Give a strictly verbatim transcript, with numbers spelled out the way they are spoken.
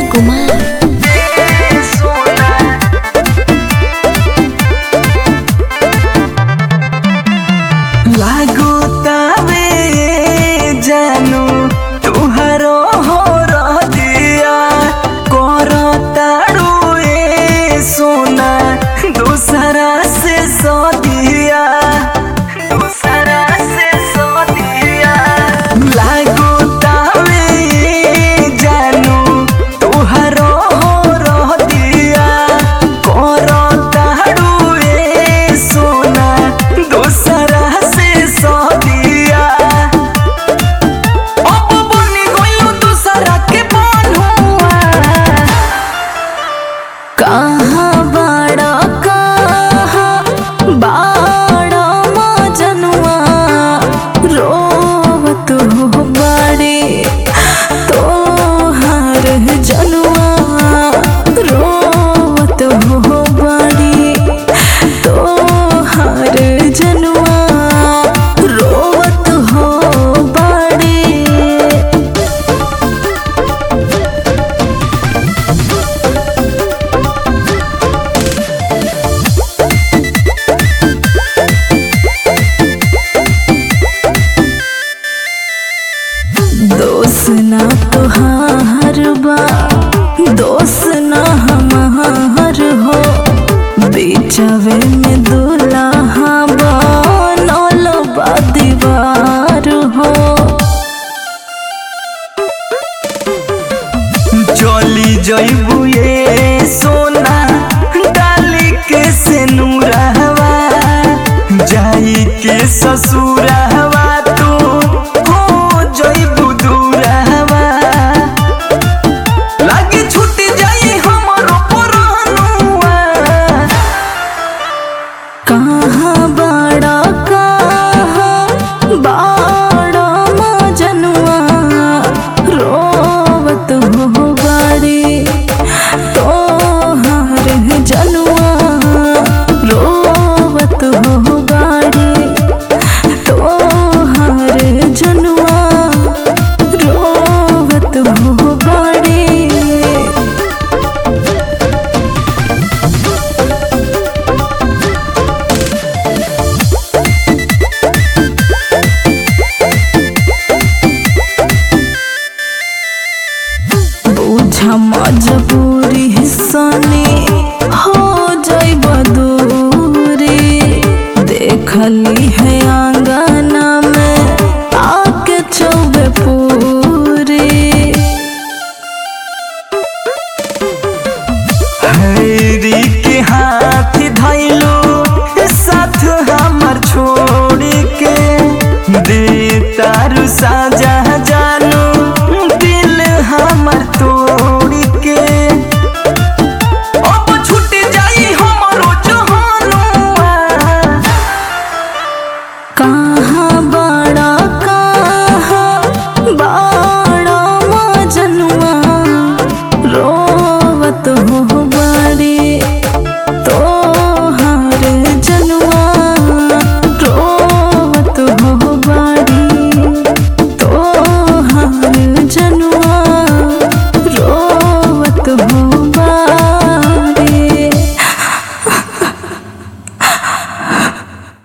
कुमार। लागो तावे जानू तुहरो हो दिया करो तारू ए सोना दूसरा से सो दिया दूसरा से सो दिया। लागो तावे जानू तुहरो हो दिया करो तारू ए सोना दूसरा से सो दिया। अब बनी गइलो दूसरा के बनुआ कहाँ बाड़ा कहाँ बाड़ा मजनुआ रोवत हो बड़े तोहार जनुआ रोवत हो बड़े तोहार जनुआ रोवत हो बड़े। दोस ना तुहार बा दोस ना हमार हो बेचवे में दुल्हा बनल बा दीवार हो। चली जइबू ये सोना डाली के से नूरहवा जाई के ससुरहवा तू हो जइबू दूरहवा लागे छूट जाई हमरो पुरानुआ। कहाँ बाड़ा कहाँ बाड़ा मजनुआ रोवत हो बड़े तोहार जनुआ रोवत हो बड़े तोहार जनुआ रोवत हो बड़े। बुझा मजबूरी सने हो जाइब दूरी देखली है आंगना में आके चौबे पूरी। हैरी के हाथ धइलो साथ हमर छोड़ के दे तारू साजा जानू